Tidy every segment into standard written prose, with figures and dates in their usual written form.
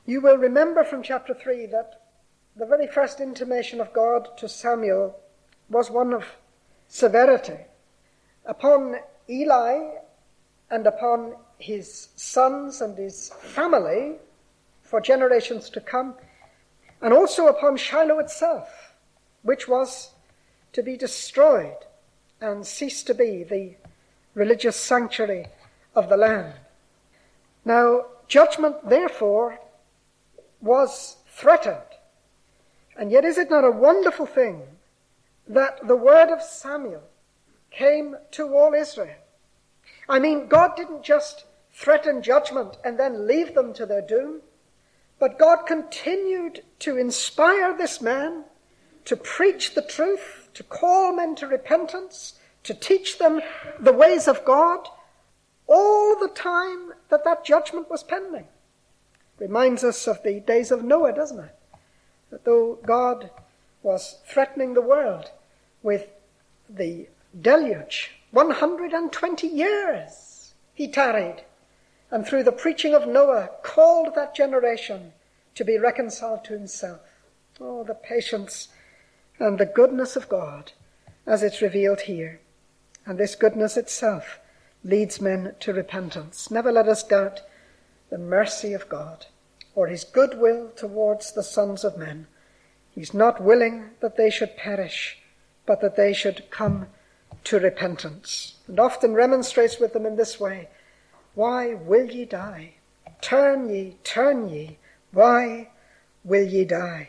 You will remember from chapter 3 that the very first intimation of God to Samuel was one of severity upon Eli and upon his sons and his family for generations to come, and also upon Shiloh itself, which was to be destroyed and cease to be the religious sanctuary of the land. Now, judgment, therefore, was threatened. And yet is it not a wonderful thing that the word of Samuel came to all Israel? I mean, God didn't just threaten judgment and then leave them to their doom, but God continued to inspire this man to preach the truth, to call men to repentance, to teach them the ways of God, all the time that that judgment was pending. Reminds us of the days of Noah, doesn't it? That though God was threatening the world with the deluge, 120 years he tarried, and through the preaching of Noah called that generation to be reconciled to himself. Oh, the patience and the goodness of God as it's revealed here. And this goodness itself leads men to repentance. Never let us doubt the mercy of God or his goodwill towards the sons of men. He's not willing that they should perish, but that they should come to repentance, and often remonstrates with them in this way: why will ye die? Turn ye, why will ye die?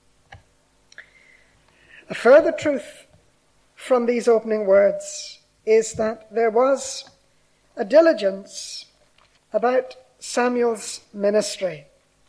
A further truth from these opening words is that there was a diligence about Samuel's ministry.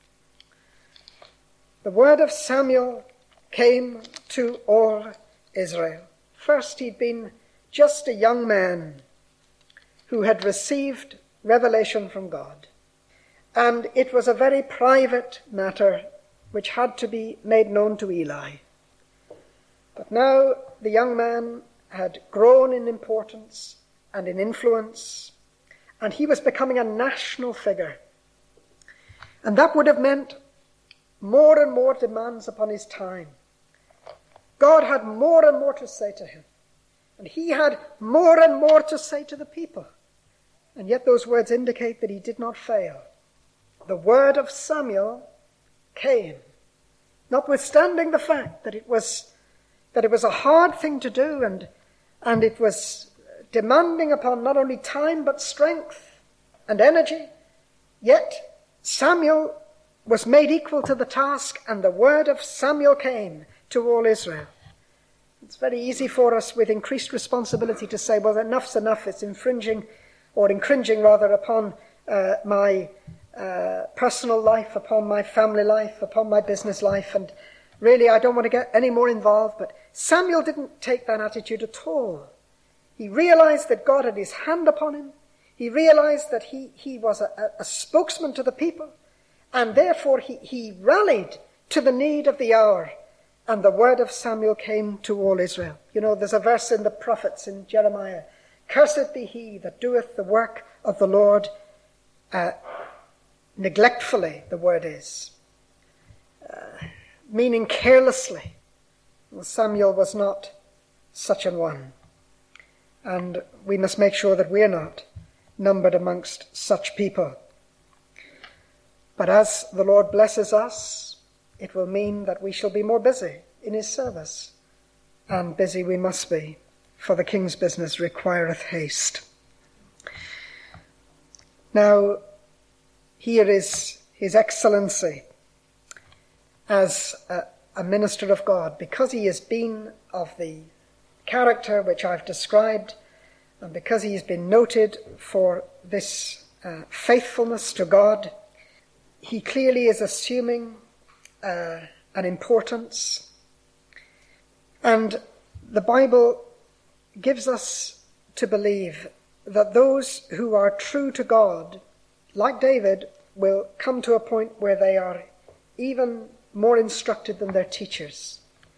The word of Samuel came to all Israel. First, he'd been just a young man who had received revelation from God. And it was a very private matter which had to be made known to Eli. But now the young man had grown in importance and in influence, and he was becoming a national figure. And that would have meant more and more demands upon his time. God had more and more to say to him, and he had more and more to say to the people. And yet those words indicate that he did not fail. The word of Samuel came, notwithstanding the fact that it was a hard thing to do, and it was demanding upon not only time but strength and energy. Yet Samuel was made equal to the task, and the word of Samuel came to all Israel. It's very easy for us with increased responsibility to say, well, enough's enough, it's infringing upon my personal life, upon my family life, upon my business life, and really I don't want to get any more involved. But Samuel didn't take that attitude at all. He realized that God had his hand upon him. He realized that he was a spokesman to the people, and therefore he rallied to the need of the hour, and the word of Samuel came to all Israel. You know, there's a verse in the prophets in Jeremiah: cursed be he that doeth the work of the Lord neglectfully, the word is, meaning carelessly. Well, Samuel was not such an one, and we must make sure that we're not numbered amongst such people. But as the Lord blesses us, it will mean that we shall be more busy in his service, and busy we must be, for the king's business requireth haste. Now, here is his excellency as a minister of God, because he has been of the character which I've described, and because he has been noted for this faithfulness to God. He clearly is assuming an importance. And the Bible gives us to believe that those who are true to God, like David, will come to a point where they are even more instructed than their teachers.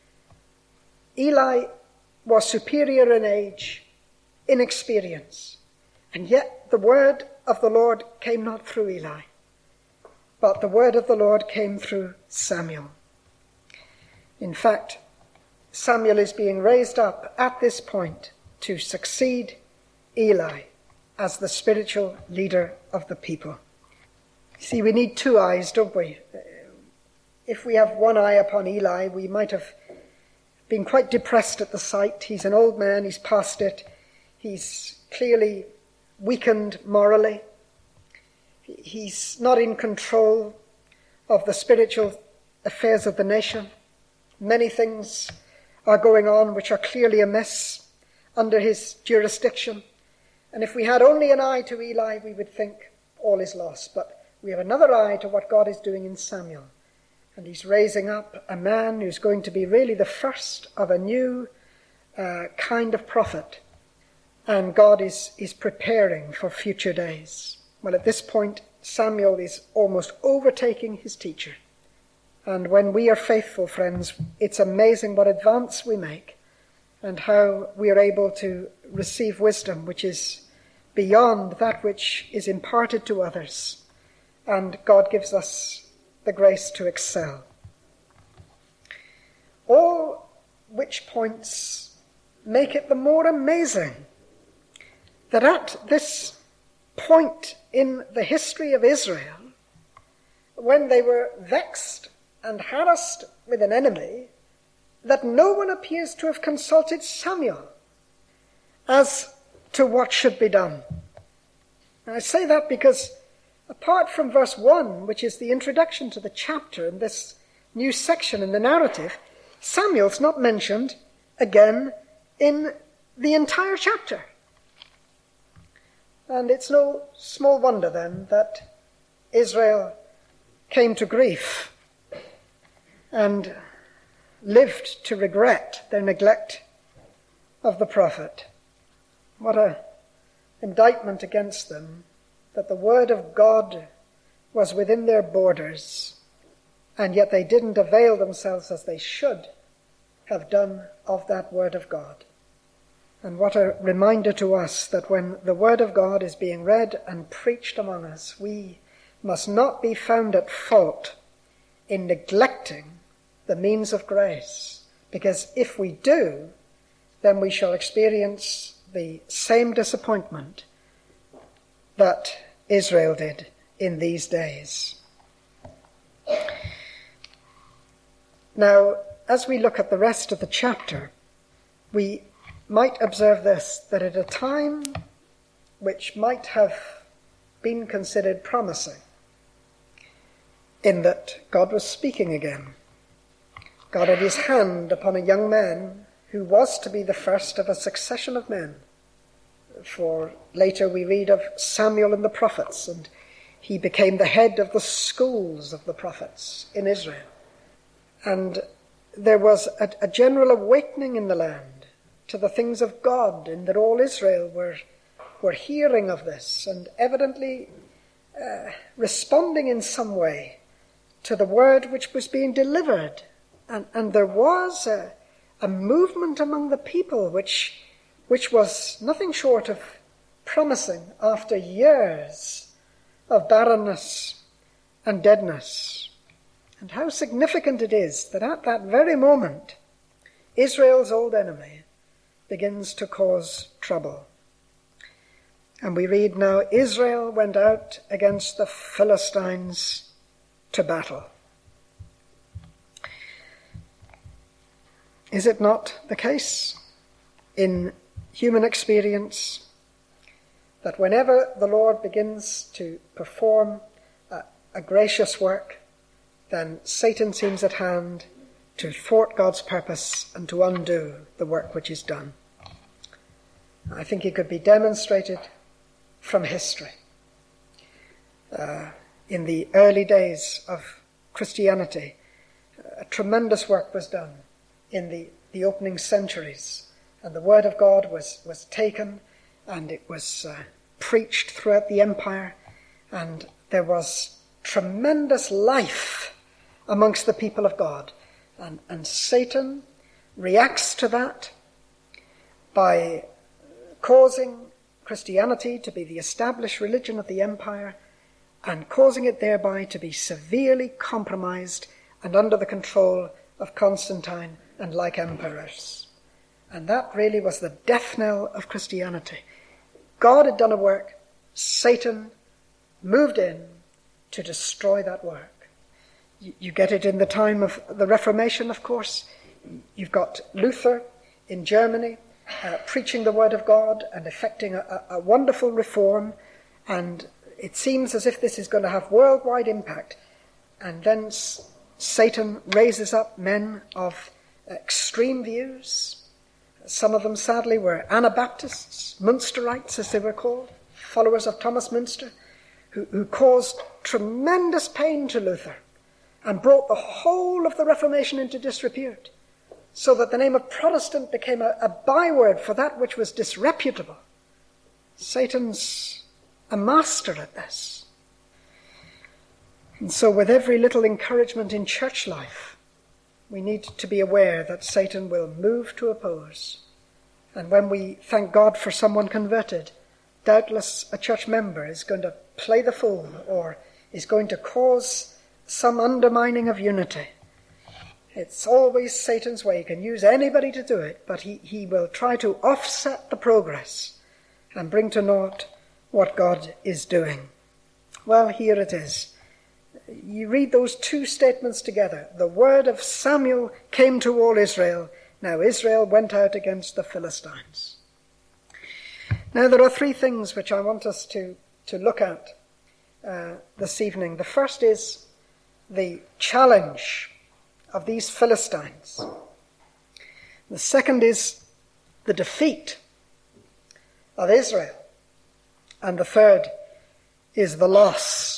Eli was superior in age, in experience, and yet the word of the Lord came not through Eli. but the word of the Lord came through Samuel. In fact, Samuel is being raised up at this point to succeed Eli as the spiritual leader of the people. See, we need two eyes, don't we? If we have one eye upon Eli, we might have been quite depressed at the sight. He's an old man, he's past it. He's clearly weakened morally. He's not in control of the spiritual affairs of the nation. Many things are going on which are clearly amiss under his jurisdiction. And if we had only an eye to Eli, we would think all is lost. But we have another eye to what God is doing in Samuel. And he's raising up a man who's going to be really the first of a new kind of prophet. And God is preparing for future days. Well, at this point, Samuel is almost overtaking his teacher. And when we are faithful, friends, it's amazing what advance we make and how we are able to receive wisdom which is beyond that which is imparted to others. And God gives us the grace to excel. All which points make it the more amazing that at this point in the history of Israel, when they were vexed and harassed with an enemy, that no one appears to have consulted Samuel as to what should be done. And I say that because apart from verse 1, which is the introduction to the chapter in this new section in the narrative, Samuel's not mentioned again in the entire chapter. And it's no small wonder then that Israel came to grief and lived to regret their neglect of the prophet. What an indictment against them, that the word of God was within their borders, and yet they didn't avail themselves as they should have done of that word of God. And what a reminder to us that when the word of God is being read and preached among us, we must not be found at fault in neglecting the means of grace, because if we do, then we shall experience the same disappointment that Israel did in these days. Now, as we look at the rest of the chapter, we might observe this, that at a time which might have been considered promising, in that God was speaking again. God had his hand upon a young man who was to be the first of a succession of men. For later we read of Samuel and the prophets, and he became the head of the schools of the prophets in Israel. And there was a general awakening in the land to the things of God, in that all Israel were hearing of this and evidently responding in some way to the word which was being delivered. And there was a movement among the people which was nothing short of promising after years of barrenness and deadness. And how significant it is that at that very moment, Israel's old enemy begins to cause trouble. And we read now, Israel went out against the Philistines to battle. Is it not the case in human experience that whenever the Lord begins to perform a gracious work, then Satan seems at hand to thwart God's purpose and to undo the work which is done? I think it could be demonstrated from history. In the early days of Christianity, a tremendous work was done in the opening centuries, and the word of God was taken and it was preached throughout the empire, and there was tremendous life amongst the people of God. And Satan reacts to that by causing Christianity to be the established religion of the empire and causing it thereby to be severely compromised and under the control of Constantine and like emperors. And that really was the death knell of Christianity. God had done a work, Satan moved in to destroy that work. You get it in the time of the Reformation, of course. You've got Luther in Germany preaching the word of God and effecting a wonderful reform, and it seems as if this is going to have worldwide impact. And then Satan raises up men of extreme views. Some of them, sadly, were Anabaptists, Munsterites, as they were called, followers of Thomas Münster, who caused tremendous pain to Luther and brought the whole of the Reformation into disrepute, so that the name of Protestant became a byword for that which was disreputable. Satan's a master at this. And so with every little encouragement in church life, we need to be aware that Satan will move to oppose. And when we thank God for someone converted, doubtless a church member is going to play the fool or is going to cause some undermining of unity. It's always Satan's way. He can use anybody to do it, but he will try to offset the progress and bring to naught what God is doing. Well, here it is. You read those two statements together. The word of Samuel came to all Israel. Now Israel went out against the Philistines. Now there are three things which I want us to look at this evening. The first is the challenge of these Philistines. The second is the defeat of Israel. And the third is the loss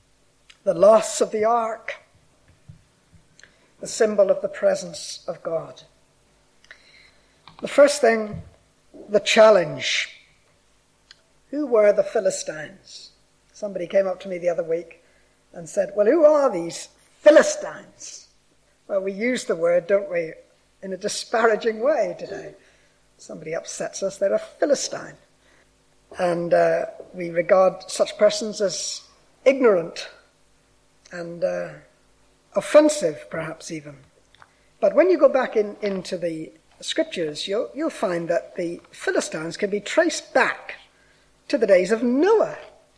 of the ark, the symbol of the presence of God. The first thing, the challenge. Who were the Philistines? Somebody came up to me the other week and said, well, who are these Philistines? Well, we use the word, don't we, in a disparaging way today. Somebody upsets us, they're a Philistine. And we regard such persons as ignorant and offensive, perhaps even. But when you go back into the scriptures, you'll find that the Philistines can be traced back to the days of Noah.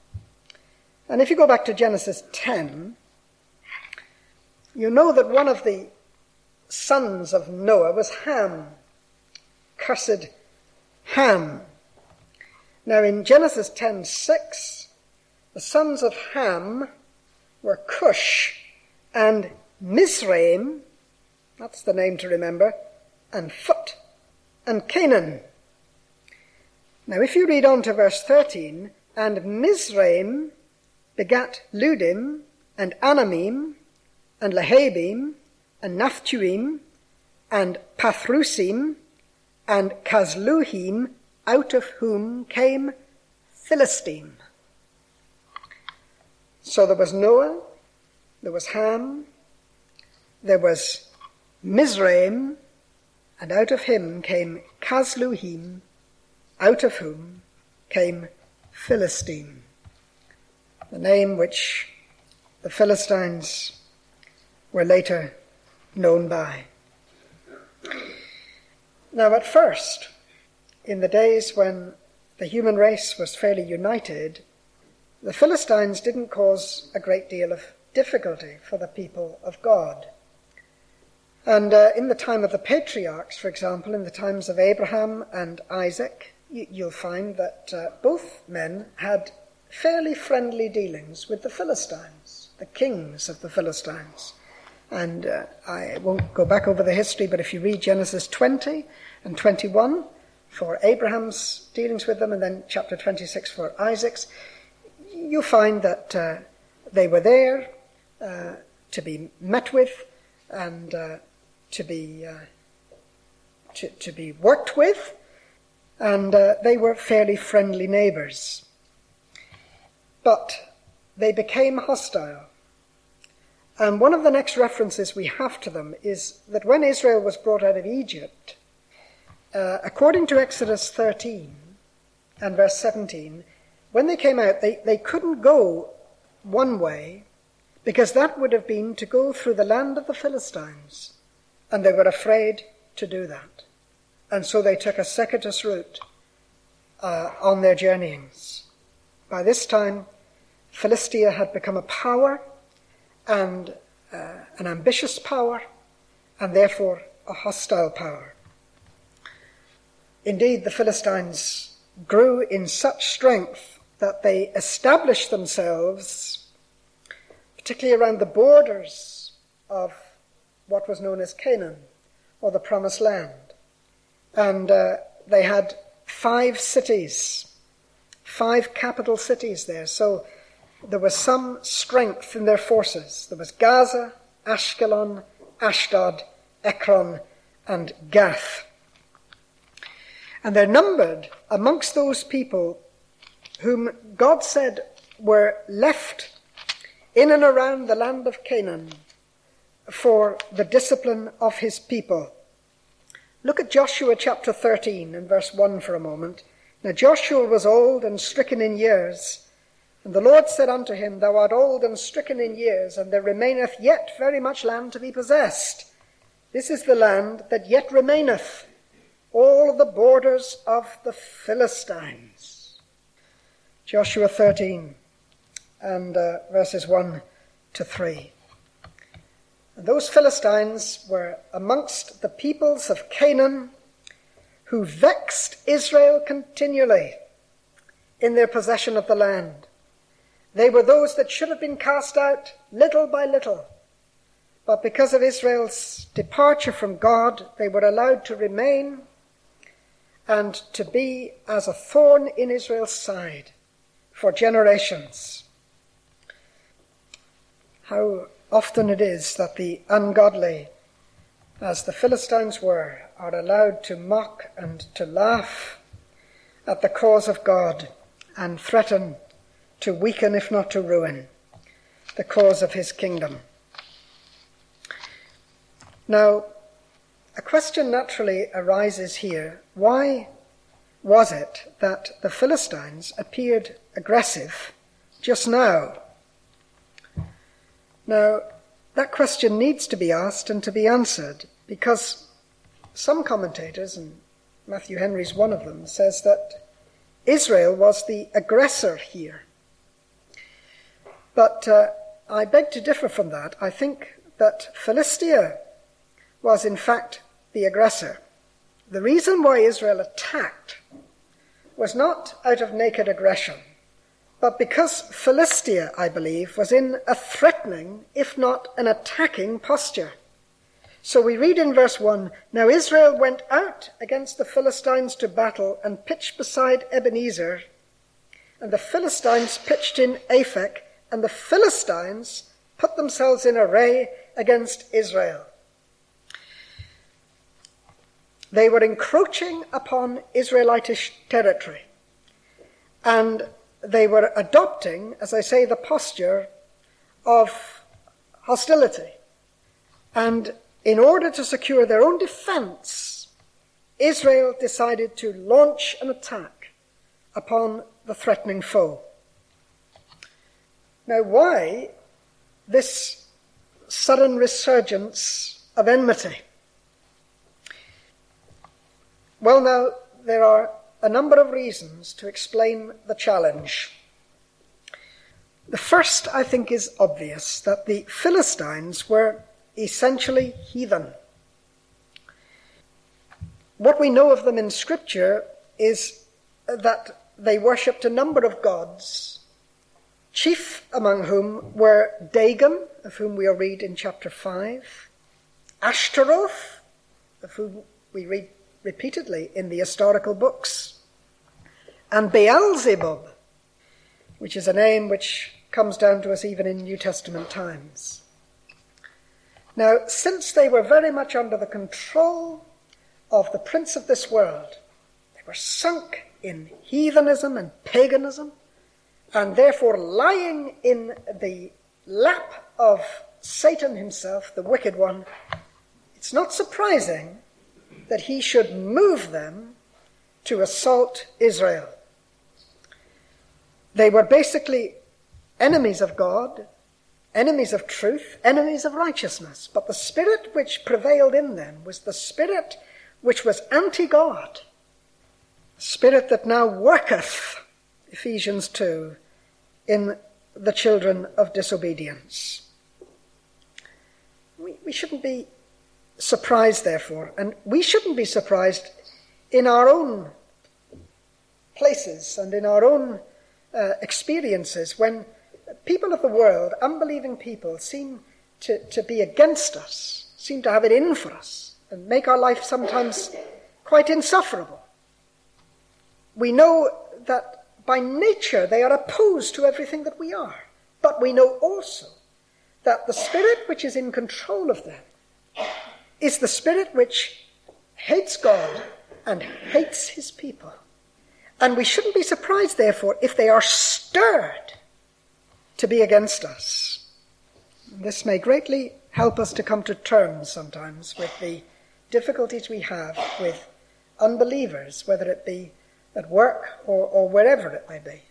And if you go back to Genesis 10, you know that one of the sons of Noah was Ham, cursed Ham. Now in Genesis 10:6, the sons of Ham were Cush and Mizraim, that's the name to remember, and Phut and Canaan. Now if you read on to verse 13, and Mizraim begat Ludim and Anamim and Lehabim and Naphtuim and Pathrusim and Casluhim, out of whom came Philistine. So there was Noah, there was Ham, there was Mizraim, and out of him came Casluhim, out of whom came Philistine, the name which the Philistines were later known by. Now at first, in the days when the human race was fairly united, the Philistines didn't cause a great deal of difficulty for the people of God. And in the time of the patriarchs, for example, in the times of Abraham and Isaac, you'll find that both men had fairly friendly dealings with the Philistines, the kings of the Philistines. And I won't go back over the history, but if you read Genesis 20 and 21 for Abraham's dealings with them, and then chapter 26 for Isaac's, you'll find that they were there to be met with and to be worked with, and they were fairly friendly neighbours. But they became hostile. And one of the next references we have to them is that when Israel was brought out of Egypt, according to Exodus 13 and verse 17, when they came out, they couldn't go one way, because that would have been to go through the land of the Philistines, and they were afraid to do that. And so they took a circuitous route on their journeyings. By this time, Philistia had become a power, and an ambitious power, and therefore a hostile power. Indeed, the Philistines grew in such strength that they established themselves, particularly around the borders of what was known as Canaan, or the Promised Land. And they had 5 cities, 5 capital cities there. So there was some strength in their forces. There was Gaza, Ashkelon, Ashdod, Ekron, and Gath. And they're numbered amongst those people whom God said were left in and around the land of Canaan for the discipline of his people. Look at Joshua chapter 13 and verse 1 for a moment. Now Joshua was old and stricken in years, and the Lord said unto him, Thou art old and stricken in years, and there remaineth yet very much land to be possessed. This is the land that yet remaineth, all the borders of the Philistines. Joshua 13 and verses 1 to 3. And those Philistines were amongst the peoples of Canaan who vexed Israel continually in their possession of the land. They were those that should have been cast out little by little. But because of Israel's departure from God, they were allowed to remain and to be as a thorn in Israel's side for generations. How often it is that the ungodly, as the Philistines were, are allowed to mock and to laugh at the cause of God and threaten to weaken, if not to ruin, the cause of his kingdom. Now, a question naturally arises here. Why was it that the Philistines appeared aggressive just now? Now, that question needs to be asked and to be answered, because some commentators, and Matthew Henry's one of them, says that Israel was the aggressor here. But I beg to differ from that. I think that Philistia was in fact the aggressor. The reason why Israel attacked was not out of naked aggression, but because Philistia, I believe, was in a threatening, if not an attacking posture. So we read in verse 1, Now Israel went out against the Philistines to battle and pitched beside Ebenezer, and the Philistines pitched in Aphek, and the Philistines put themselves in array against Israel. They were encroaching upon Israelitish territory, and they were adopting, as I say, the posture of hostility. And in order to secure their own defense, Israel decided to launch an attack upon the threatening foe. Now, why this sudden resurgence of enmity? Well, now, there are a number of reasons to explain the challenge. The first, I think, is obvious, that the Philistines were essentially heathen. What we know of them in Scripture is that they worshipped a number of gods, chief among whom were Dagon, of whom we'll read in chapter 5, Ashtaroth, of whom we read repeatedly in the historical books, and Beelzebub, which is a name which comes down to us even in New Testament times. Now, since they were very much under the control of the prince of this world, they were sunk in heathenism and paganism, and therefore lying in the lap of Satan himself, the wicked one, it's not surprising that he should move them to assault Israel. They were basically enemies of God, enemies of truth, enemies of righteousness. But the spirit which prevailed in them was the spirit which was anti-God, the spirit that now worketh, Ephesians 2, in the children of disobedience. We shouldn't be surprised, therefore, and we shouldn't be surprised in our own places and in our own experiences when people of the world, unbelieving people, seem to be against us, seem to have it in for us, and make our life sometimes quite insufferable. We know that by nature they are opposed to everything that we are, but we know also that the spirit which is in control of them is the spirit which hates God and hates his people. And we shouldn't be surprised, therefore, if they are stirred to be against us. This may greatly help us to come to terms sometimes with the difficulties we have with unbelievers, whether it be at work or wherever it may be.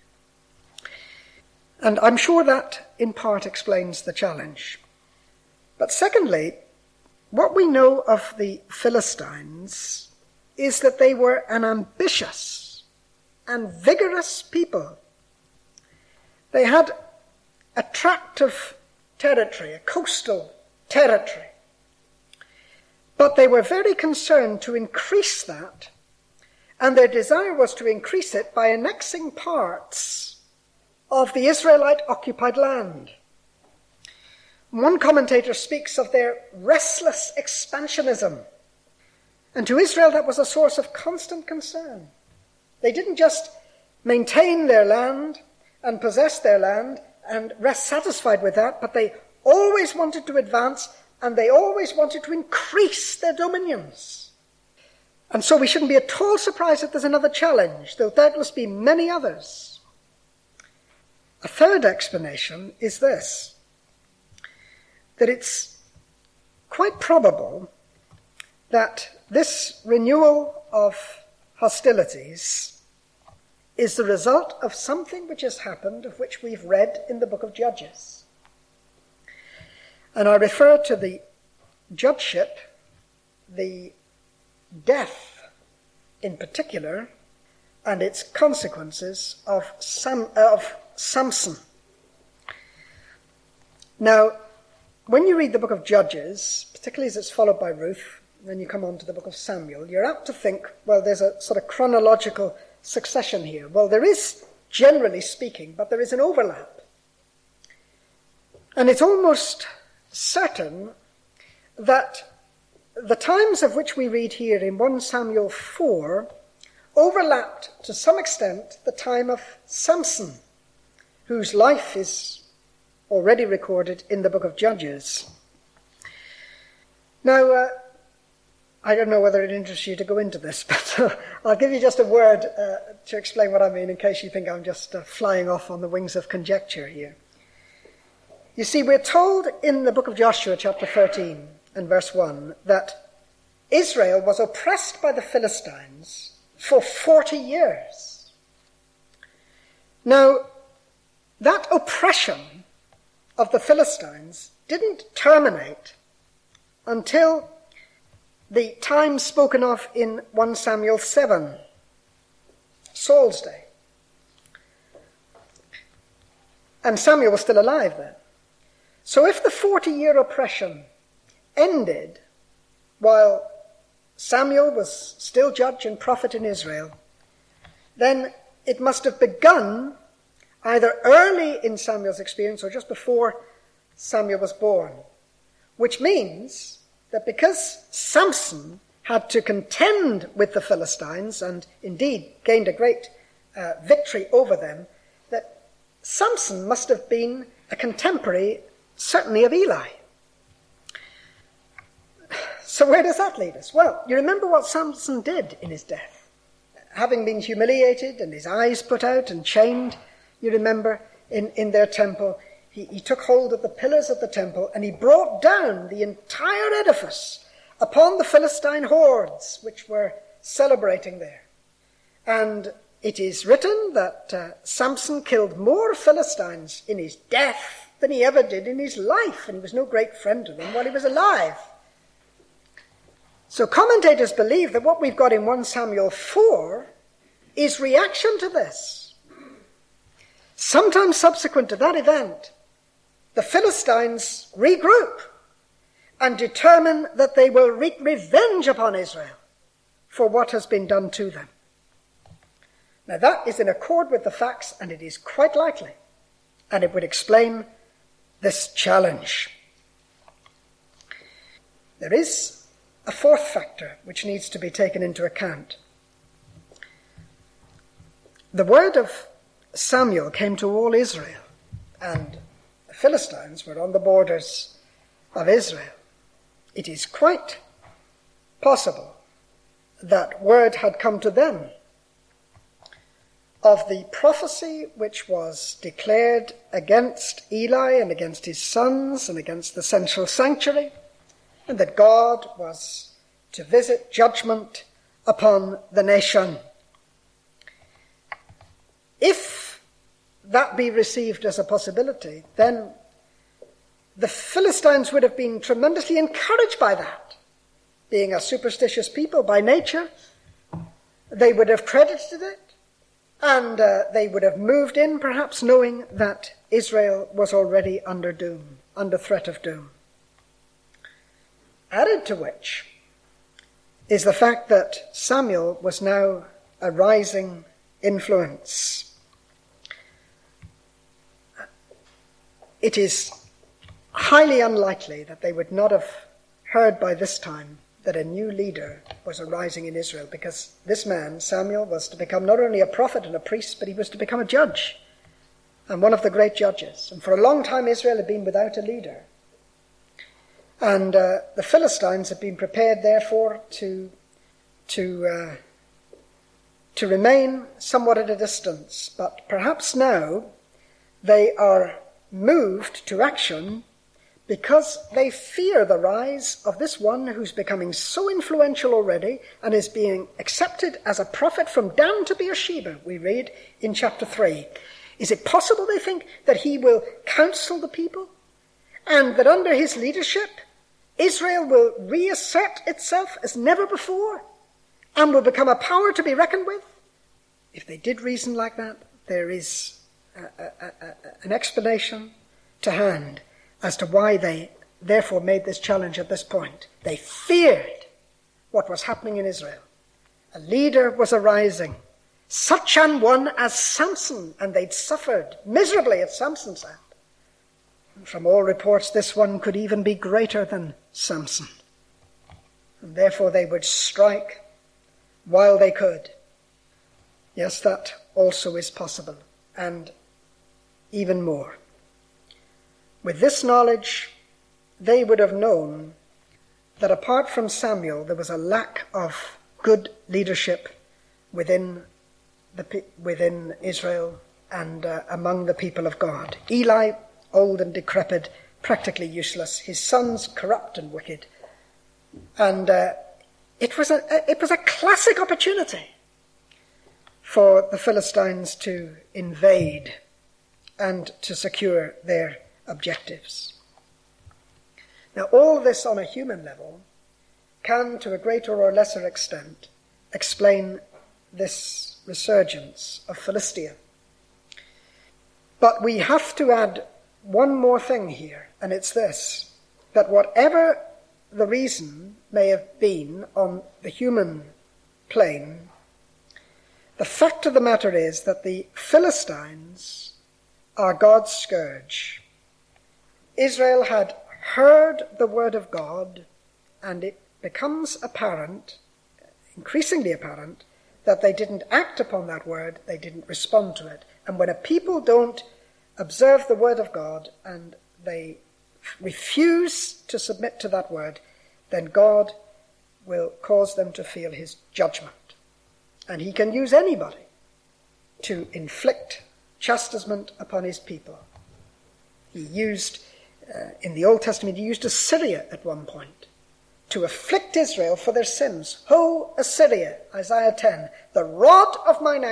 And I'm sure that in part explains the challenge. But secondly, what we know of the Philistines is that they were an ambitious and vigorous people. They had a tract of territory, a coastal territory. But they were very concerned to increase that, and their desire was to increase it by annexing parts of the Israelite-occupied land. One commentator speaks of their restless expansionism, and to Israel that was a source of constant concern. They didn't just maintain their land and possess their land and rest satisfied with that, but they always wanted to advance and they always wanted to increase their dominions. And so we shouldn't be at all surprised if there's another challenge. There'll doubtless be many others. A third explanation is this, that it's quite probable that this renewal of hostilities is the result of something which has happened, of which we've read in the book of Judges. And I refer to the judgeship, the death in particular, and its consequences of Samson. Now, when you read the book of Judges, particularly as it's followed by Ruth, then you come on to the book of Samuel, you're apt to think, well, there's a sort of chronological succession here. Well, there is, generally speaking, but there is an overlap. And it's almost certain that the times of which we read here in 1 Samuel 4 overlapped to some extent the time of Samson, whose life is already recorded in the book of Judges. Now, I don't know whether it interests you to go into this, but I'll give you just a word to explain what I mean in case you think I'm just flying off on the wings of conjecture here. You see, we're told in the book of Joshua, chapter 13 and verse 1, that Israel was oppressed by the Philistines for 40 years. Now, that oppression of the Philistines didn't terminate until the time spoken of in 1 Samuel 7, Saul's day. And Samuel was still alive then. So if the 40-year oppression ended while Samuel was still judge and prophet in Israel, then it must have begun either early in Samuel's experience or just before Samuel was born, which means that because Samson had to contend with the Philistines and indeed gained a great victory over them, that Samson must have been a contemporary, certainly, of Eli. So where does that lead us? Well, you remember what Samson did in his death. Having been humiliated and his eyes put out and chained, you remember, in their temple, he took hold of the pillars of the temple and he brought down the entire edifice upon the Philistine hordes which were celebrating there. And It is written that Samson killed more Philistines in his death than he ever did in his life, and he was no great friend to them while he was alive. So commentators believe that what we've got in 1 Samuel 4 is reaction to this. Sometime subsequent to that event, the Philistines regroup and determine that they will wreak revenge upon Israel for what has been done to them. Now that is in accord with the facts, and it is quite likely, and it would explain this challenge. There is a fourth factor which needs to be taken into account. The word of Samuel came to all Israel, and the Philistines were on the borders of Israel. It is quite possible that word had come to them of the prophecy which was declared against Eli and against his sons and against the central sanctuary, and that God was to visit judgment upon the nation. If that be received as a possibility, then the Philistines would have been tremendously encouraged by that. Being a superstitious people by nature, they would have credited it, and they would have moved in, perhaps knowing that Israel was already under doom, under threat of doom. Added to which is the fact that Samuel was now a rising influence. It is highly unlikely that they would not have heard by this time that a new leader was arising in Israel, because this man, Samuel, was to become not only a prophet and a priest, but he was to become a judge, and one of the great judges. And for a long time Israel had been without a leader. And the Philistines had been prepared, therefore, to remain somewhat at a distance. But perhaps now they are moved to action because they fear the rise of this one who's becoming so influential already and is being accepted as a prophet from Dan to Beersheba, we read in chapter 3. Is it possible, they think, that he will counsel the people, and that under his leadership Israel will reassert itself as never before and will become a power to be reckoned with? If they did reason like that, there is an explanation to hand as to why they therefore made this challenge at this point. They feared what was happening in Israel. A leader was arising, such an one as Samson, and they'd suffered miserably at Samson's hand. And from all reports, this one could even be greater than Samson. And therefore they would strike while they could. Yes, that also is possible, and even more. With this knowledge, they would have known that apart from Samuel, there was a lack of good leadership within Israel and among the people of God. Eli, old and decrepit, practically useless. His sons, corrupt and wicked. And it was a classic opportunity for the Philistines to invade and to secure their objectives. Now, all this on a human level can, to a greater or lesser extent, explain this resurgence of Philistia. But we have to add one more thing here, and it's this, that whatever the reason may have been on the human plane, the fact of the matter is that the Philistines are God's scourge. Israel had heard the word of God, and it becomes apparent, increasingly apparent, that they didn't act upon that word, they didn't respond to it. And when a people don't observe the word of God and they refuse to submit to that word, then God will cause them to feel his judgment. And he can use anybody to inflict chastisement upon his people. He used, in the Old Testament, he used Assyria at one point to afflict Israel for their sins. Ho, Assyria, Isaiah 10, the rod of mine anger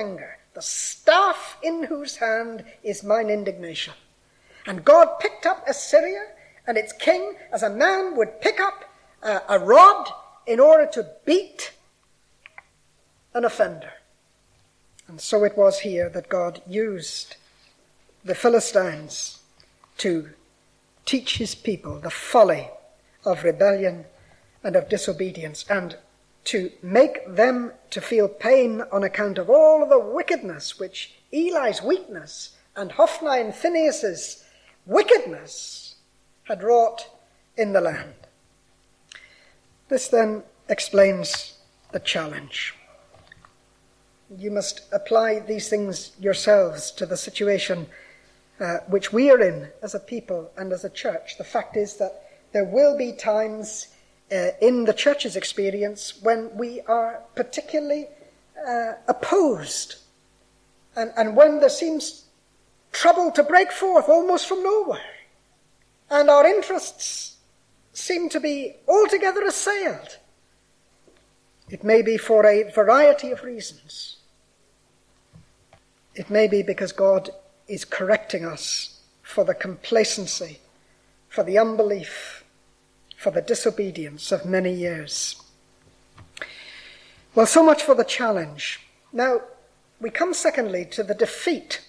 the staff in whose hand is mine indignation. And God picked up Assyria and its king as a man would pick up a rod in order to beat an offender. And so it was here that God used the Philistines to teach his people the folly of rebellion and of disobedience, and to make them to feel pain on account of all of the wickedness which Eli's weakness and Hophni and Phinehas's wickedness had wrought in the land. This then explains the challenge. You must apply these things yourselves to the situation which we are in as a people and as a church. The fact is that there will be times in the church's experience when we are particularly opposed and when there seems trouble to break forth almost from nowhere, and our interests seem to be altogether assailed. It may be for a variety of reasons. It may be because God is correcting us for the complacency, for the unbelief, for the disobedience of many years. Well, so much for the challenge. Now, we come secondly to the defeat.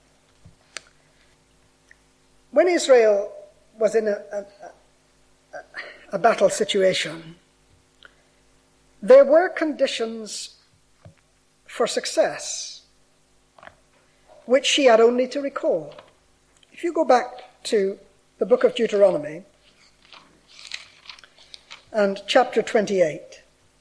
When Israel was in a battle situation, there were conditions for success which she had only to recall. If you go back to the book of Deuteronomy and chapter 28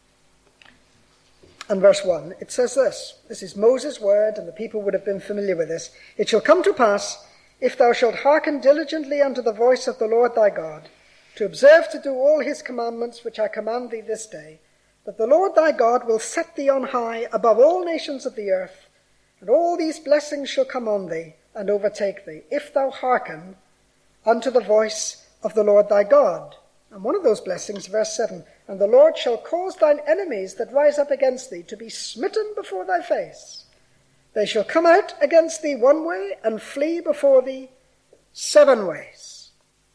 and verse 1, it says this. This is Moses' word, and the people would have been familiar with this. It shall come to pass, if thou shalt hearken diligently unto the voice of the Lord thy God, to observe to do all his commandments which I command thee this day, that the Lord thy God will set thee on high above all nations of the earth, and all these blessings shall come on thee and overtake thee, if thou hearken unto the voice of the Lord thy God. And one of those blessings, verse 7, and the Lord shall cause thine enemies that rise up against thee to be smitten before thy face. They shall come out against thee one way and flee before thee 7 ways.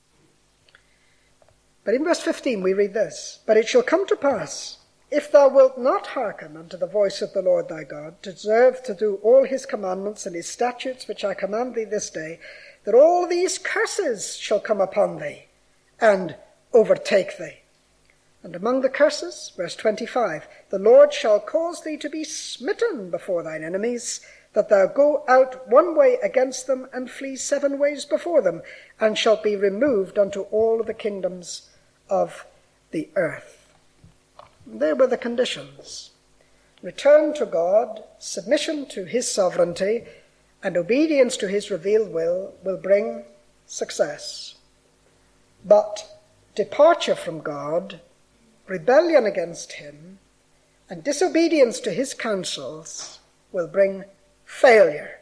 But in verse 15 we read this, but it shall come to pass, if thou wilt not hearken unto the voice of the Lord thy God, to observe to do all his commandments and his statutes which I command thee this day, that all these curses shall come upon thee and overtake thee. And among the curses, verse 25, the Lord shall cause thee to be smitten before thine enemies, that thou go out one way against them and flee 7 ways before them, and shalt be removed unto all the kingdoms of the earth. There were the conditions. Return to God, submission to his sovereignty, and obedience to his revealed will bring success. But departure from God, rebellion against him, and disobedience to his counsels will bring failure.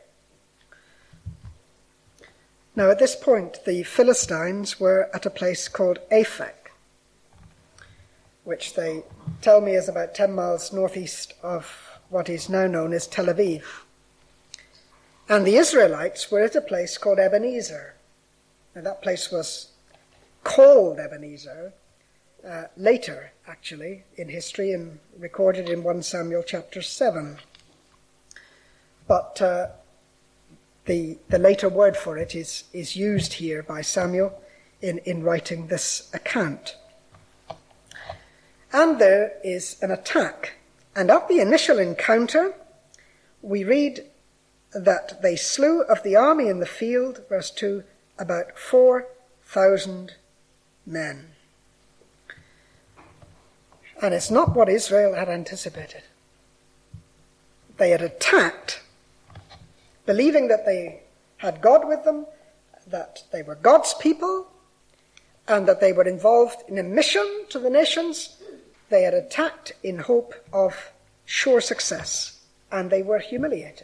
Now, at this point, the Philistines were at a place called Aphek, which they tell me is about 10 miles northeast of what is now known as Tel Aviv. And the Israelites were at a place called Ebenezer. And that place was called Ebenezer later, actually, in history, and recorded in 1 Samuel chapter 7. But the later word for it is used here by Samuel in writing this account. And there is an attack. And at the initial encounter, we read that they slew of the army in the field, verse 2, about 4,000 men. And it's not what Israel had anticipated. They had attacked, believing that they had God with them, that they were God's people, and that they were involved in a mission to the nations. They had attacked in hope of sure success, and they were humiliated.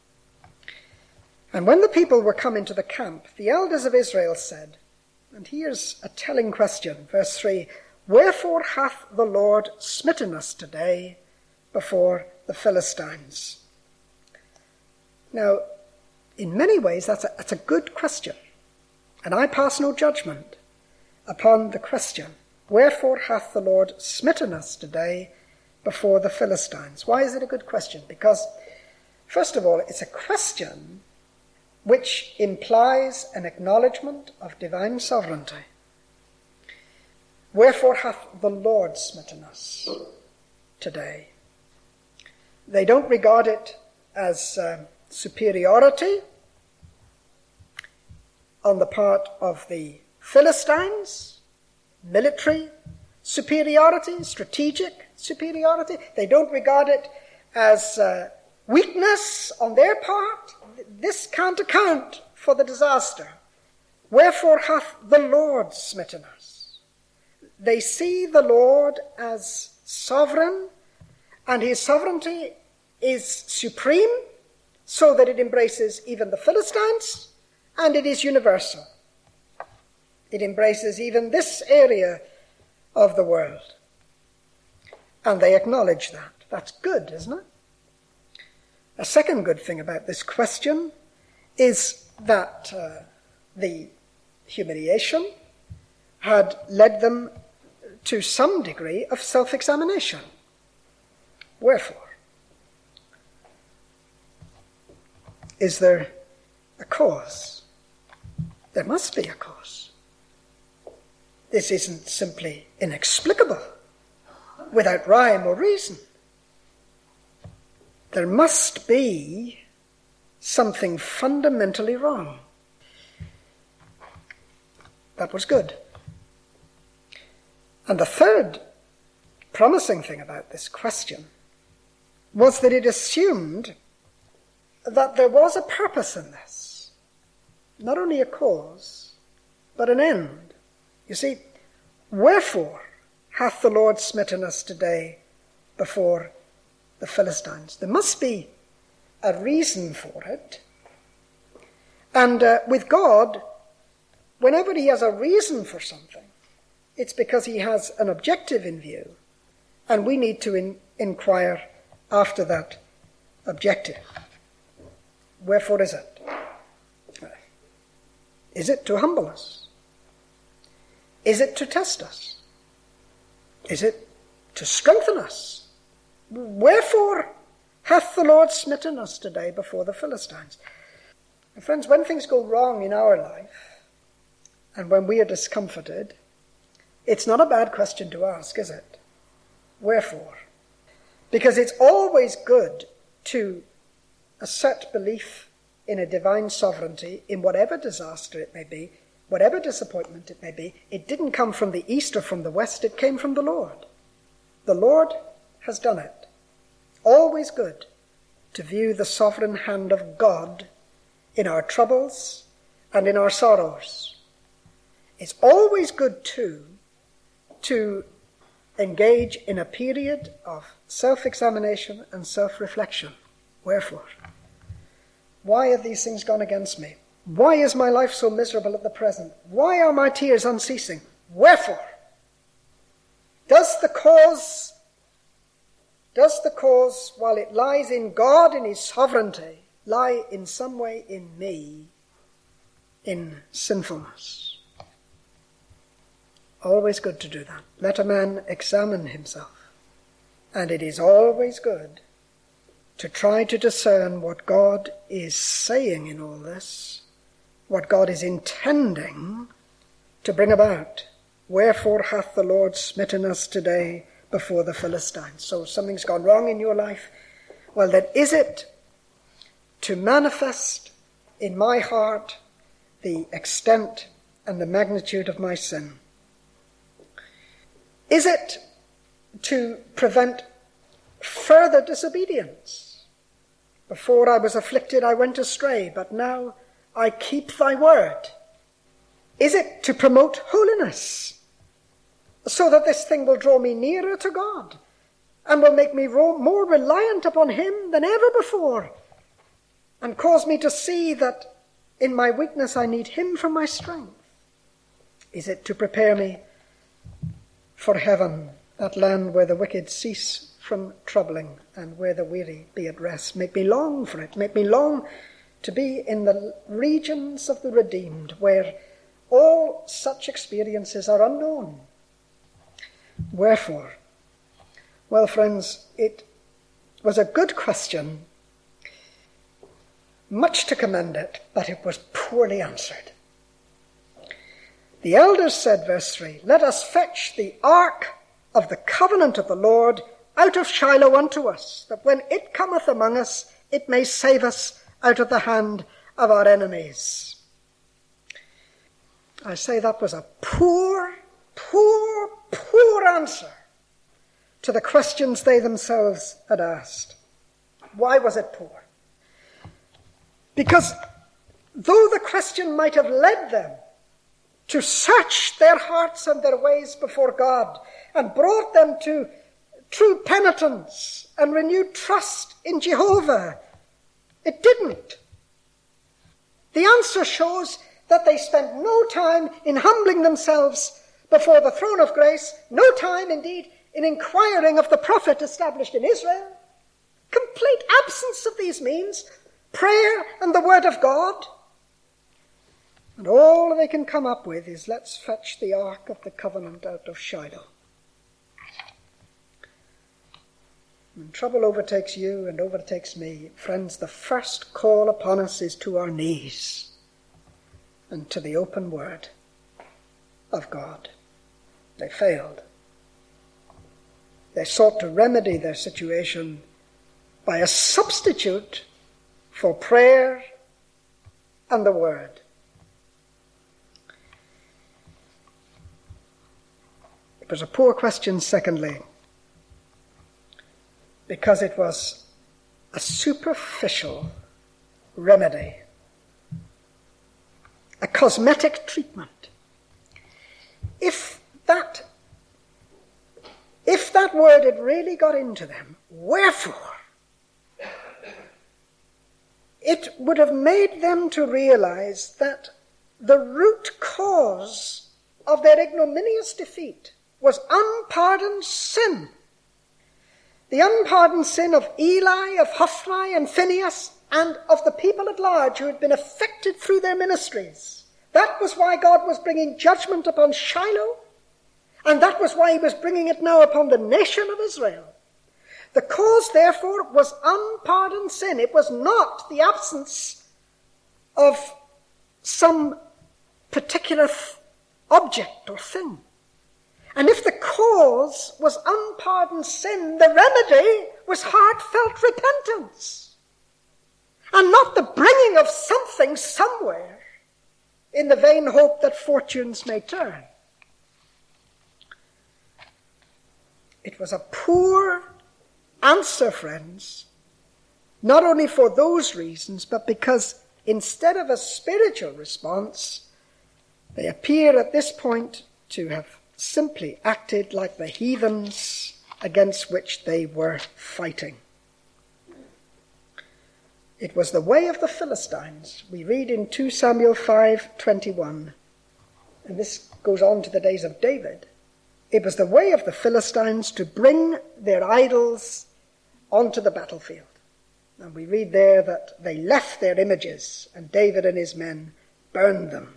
And when the people were come into the camp, the elders of Israel said, and here's a telling question, verse 3, wherefore hath the Lord smitten us today before the Philistines? Now, in many ways, that's a good question. And I pass no judgment upon the question, wherefore hath the Lord smitten us today before the Philistines? Why is it a good question? Because, first of all, it's a question which implies an acknowledgement of divine sovereignty. Wherefore hath the Lord smitten us today? They don't regard it as superiority on the part of the Philistines, military superiority, strategic superiority. They don't regard it as weakness on their part. This can't account for the disaster. Wherefore hath the Lord smitten us? They see the Lord as sovereign, and his sovereignty is supreme, so that it embraces even the Philistines, and it is universal. It embraces even this area of the world. And they acknowledge that. That's good, isn't it? A second good thing about this question is that the humiliation had led them to some degree of self-examination. Wherefore? Is there a cause? There must be a cause. This isn't simply inexplicable, without rhyme or reason. There must be something fundamentally wrong. That was good. And the third promising thing about this question was that it assumed that there was a purpose in this. Not only a cause, but an end. You see, wherefore hath the Lord smitten us today before the Philistines? There must be a reason for it. And with God, whenever he has a reason for something, it's because he has an objective in view. And we need to inquire after that objective. Wherefore is it? Is it to humble us? Is it to test us? Is it to strengthen us? Wherefore hath the Lord smitten us today before the Philistines? And friends, when things go wrong in our life, and when we are discomforted, it's not a bad question to ask, is it? Wherefore? Because it's always good to assert belief in a divine sovereignty in whatever disaster it may be, whatever disappointment it may be. It didn't come from the east or from the west, it came from the Lord. The Lord has done it. Always good to view the sovereign hand of God in our troubles and in our sorrows. It's always good too to engage in a period of self-examination and self-reflection. Wherefore? Why have these things gone against me? Why is my life so miserable at the present? Why are my tears unceasing? Wherefore? Does the cause, while it lies in God in his sovereignty, lie in some way in me, in sinfulness? Always good to do that. Let a man examine himself. And it is always good to try to discern what God is saying in all this, what God is intending to bring about. Wherefore hath the Lord smitten us today before the Philistines? So something's gone wrong in your life. Well, then is it to manifest in my heart the extent and the magnitude of my sin? Is it to prevent further disobedience? Before I was afflicted, I went astray, but now I keep thy word. Is it to promote holiness, so that this thing will draw me nearer to God and will make me more reliant upon him than ever before, and cause me to see that in my weakness I need him for my strength? Is it to prepare me for heaven, that land where the wicked cease from troubling, and where the weary be at rest. Make me long for it. Make me long to be in the regions of the redeemed, where all such experiences are unknown. Wherefore? Well, friends, it was a good question, much to commend it, but it was poorly answered. The elders said, verse 3, "Let us fetch the ark of the covenant of the Lord out of Shiloh unto us, that when it cometh among us, it may save us out of the hand of our enemies." I say that was a poor answer to the questions they themselves had asked. Why was it poor? Because though the question might have led them to search their hearts and their ways before God and brought them to true penitence and renewed trust in Jehovah, it didn't. The answer shows that they spent no time in humbling themselves before the throne of grace, no time indeed in inquiring of the prophet established in Israel. Complete absence of these means, prayer and the word of God. And all they can come up with is, let's fetch the ark of the covenant out of Shiloh. When trouble overtakes you and overtakes me, friends, the first call upon us is to our knees and to the open word of God. They failed. They sought to remedy their situation by a substitute for prayer and the word. It was a poor question, secondly, because it was a superficial remedy, a cosmetic treatment. If that word had really got into them, wherefore, it would have made them to realize that the root cause of their ignominious defeat was unpardoned sin. The unpardoned sin of Eli, of Hophni and Phinehas, and of the people at large who had been affected through their ministries. That was why God was bringing judgment upon Shiloh, and that was why he was bringing it now upon the nation of Israel. The cause, therefore, was unpardoned sin. It was not the absence of some particular object or thing. And if the cause was unpardoned sin, the remedy was heartfelt repentance, and not the bringing of something somewhere in the vain hope that fortunes may turn. It was a poor answer, friends, not only for those reasons, but because instead of a spiritual response, they appear at this point to have simply acted like the heathens against which they were fighting. It was the way of the Philistines. We read in 2 Samuel 5:21, and this goes on to the days of David. It was the way of the Philistines to bring their idols onto the battlefield. And we read there that they left their images, and David and his men burned them.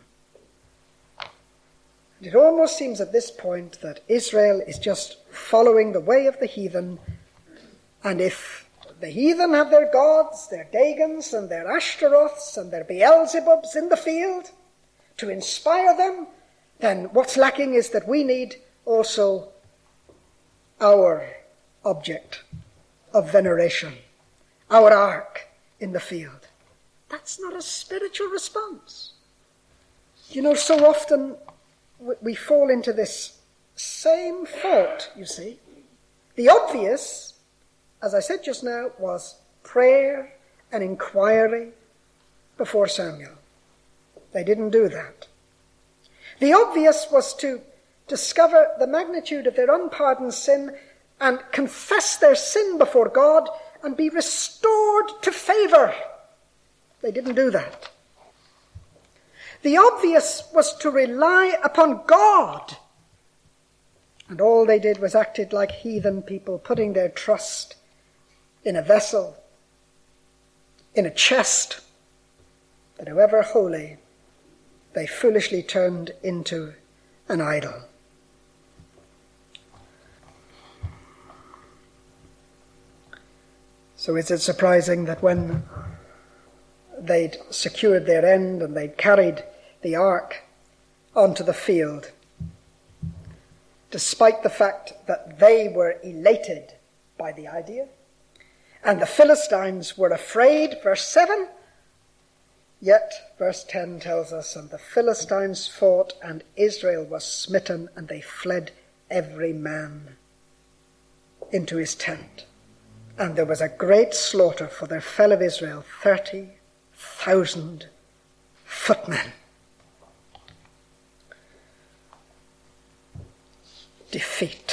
And it almost seems at this point that Israel is just following the way of the heathen, and if the heathen have their gods, their Dagons and their Ashtaroths and their Beelzebubs in the field to inspire them, then what's lacking is that we need also our object of veneration, our ark in the field. That's not a spiritual response. You know, so often we fall into this same fault, you see. The obvious, as I said just now, was prayer and inquiry before Samuel. They didn't do that. The obvious was to discover the magnitude of their unpardoned sin and confess their sin before God and be restored to favor. They didn't do that. The obvious was to rely upon God And all they did was acted like heathen people, putting their trust in a vessel, in a chest, that however holy, they foolishly turned into an idol. So is it surprising that when they'd secured their end and they'd carried the ark onto the field, despite the fact that they were elated by the idea, and the Philistines were afraid, verse 7, yet verse 10 tells us, and the Philistines fought, and Israel was smitten, and they fled every man into his tent. And there was a great slaughter, for there fell of Israel 30,000 footmen. Defeat.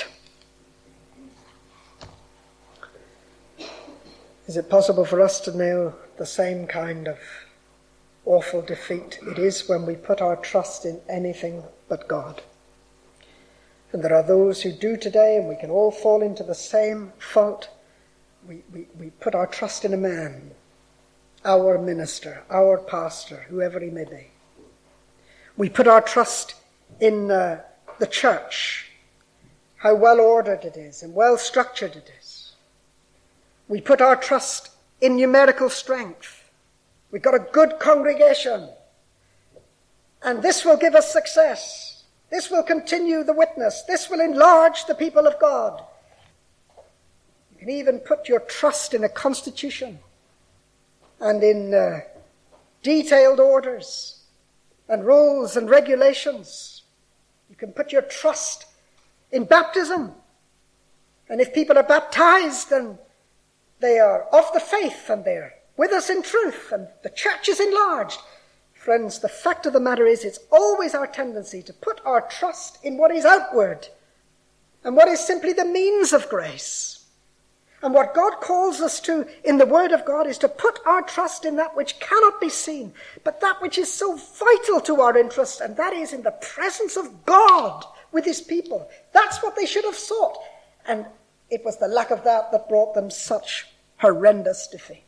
Is it possible for us to know the same kind of awful defeat it is when we put our trust in anything but God? And there are those who do today, and we can all fall into the same fault. We put our trust in a man, our minister, our pastor, whoever he may be. We put our trust in the church, how well ordered it is and well structured it is. We put our trust in numerical strength. We've got a good congregation, and this will give us success. This will continue the witness. This will enlarge the people of God. You can even put your trust in a constitution and in detailed orders and rules and regulations. You can put your trust in baptism. And if people are baptized, then they are of the faith and they're with us in truth and the church is enlarged. Friends, the fact of the matter is it's always our tendency to put our trust in what is outward and what is simply the means of grace. And what God calls us to in the Word of God is to put our trust in that which cannot be seen, but that which is so vital to our interest, and that is in the presence of God with his people. That's what they should have sought. And it was the lack of that that brought them such horrendous defeat.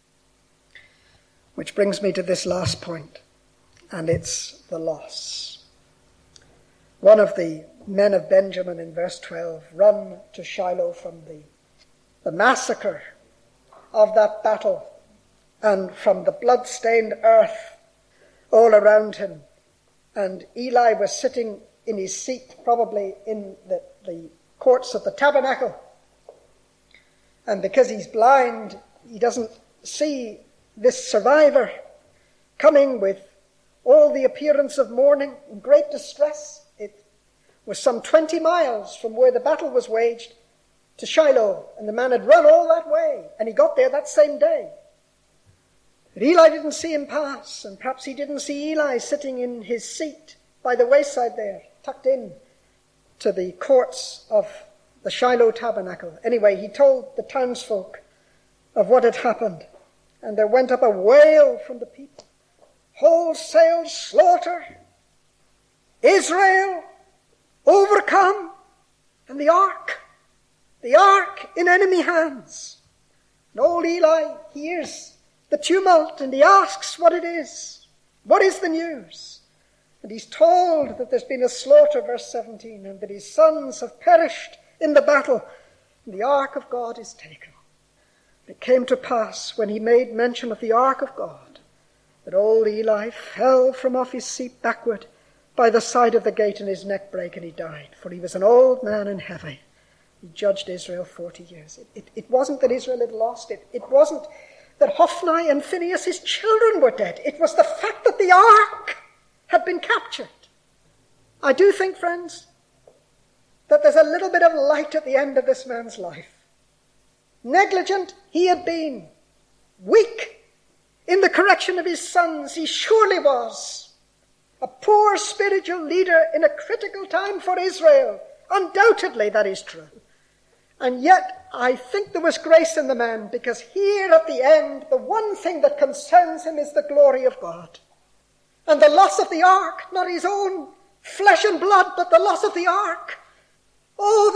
Which brings me to this last point, and it's the loss. One of the men of Benjamin in verse 12 run to Shiloh from the massacre of that battle and from the blood-stained earth all around him. And Eli was sitting in his seat, probably in the courts of the tabernacle. And because he's blind, he doesn't see this survivor coming with all the appearance of mourning in great distress. It was some 20 miles from where the battle was waged to Shiloh, and the man had run all that way, and he got there that same day. But Eli didn't see him pass, and perhaps he didn't see Eli sitting in his seat by the wayside there, tucked in to the courts of the Shiloh tabernacle. Anyway, he told the townsfolk of what had happened, and there went up a wail from the people. Wholesale slaughter, Israel overcome, and the ark in enemy hands. And old Eli hears the tumult and he asks what it is. What is the news? And he's told that there's been a slaughter, verse 17, and that his sons have perished in the battle, and the ark of God is taken. It came to pass, when he made mention of the ark of God, that old Eli fell from off his seat backward by the side of the gate, and his neck brake, and he died. For he was an old man and heavy. He judged Israel 40 years. It wasn't that Israel had lost it. It wasn't that Hophni and Phinehas, his children, were dead. It was the fact that the ark had been captured. I do think, friends, that there's a little bit of light at the end of this man's life. Negligent he had been, weak in the correction of his sons, he surely was. A poor spiritual leader in a critical time for Israel. Undoubtedly that is true. And yet I think there was grace in the man, because here at the end, the one thing that concerns him is the glory of God. And the loss of the ark, not his own flesh and blood, but the loss of the ark. Oh,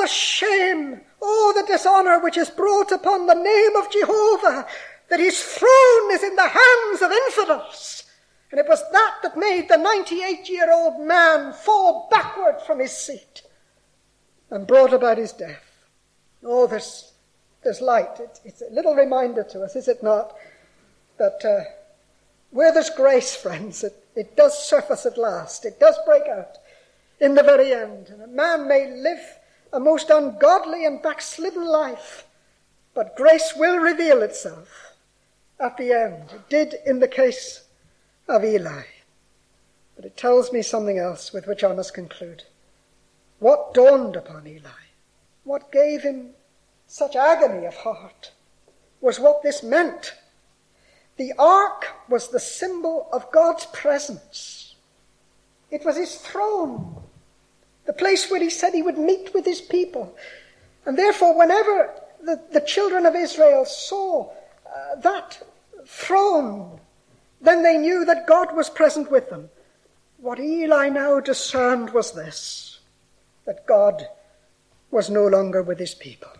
shame, oh, the dishonor which is brought upon the name of Jehovah, that his throne is in the hands of infidels. And it was that made the 98-year-old man fall backward from his seat and brought about his death. Oh, there's light. It's a little reminder to us, is it not, that where there's grace, friends, it does surface at last. It does break out in the very end. And a man may live a most ungodly and backslidden life, but grace will reveal itself at the end. It did in the case of Eli. But it tells me something else with which I must conclude. What dawned upon Eli, what gave him such agony of heart, was what this meant. The ark was the symbol of God's presence. It was his throne, the place where he said he would meet with his people. And therefore, whenever the children of Israel saw that throne, then they knew that God was present with them. What Eli now discerned was this, that God was no longer with his people.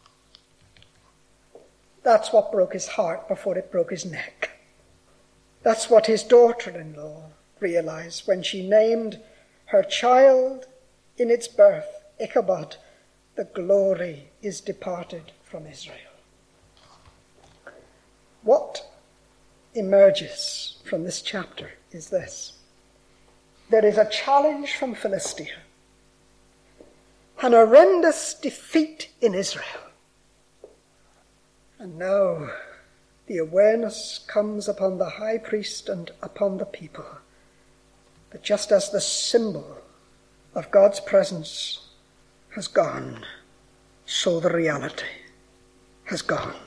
That's what broke his heart before it broke his neck. That's what his daughter-in-law realized when she named her child in its birth, Ichabod. The glory is departed from Israel. What emerges from this chapter is this. There is a challenge from Philistia, an horrendous defeat in Israel. And now the awareness comes upon the high priest and upon the people that just as the symbol of God's presence has gone, so the reality has gone.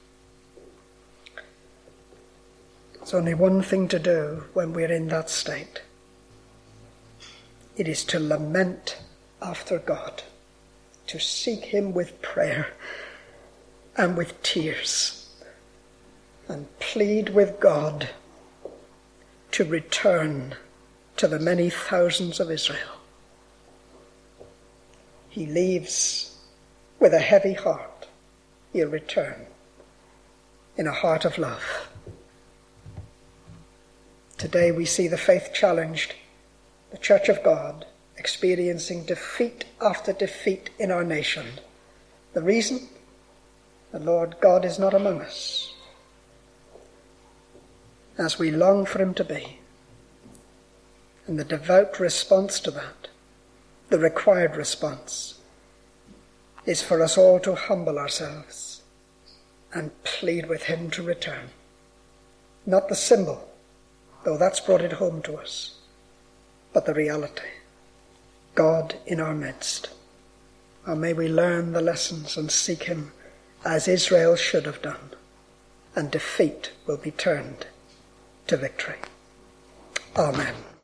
There's only one thing to do when we're in that state. It is to lament after God, to seek him with prayer and with tears, and plead with God to return to the many thousands of Israel. He leaves with a heavy heart. He'll return in a heart of love. Today we see the faith challenged, the Church of God experiencing defeat after defeat in our nation. The reason? The Lord God is not among us, as we long for him to be. And the devout response to that, the required response, is for us all to humble ourselves and plead with him to return. Not the symbol, though that's brought it home to us, but the reality. God in our midst. And may we learn the lessons and seek him as Israel should have done, and defeat will be turned to victory. Amen.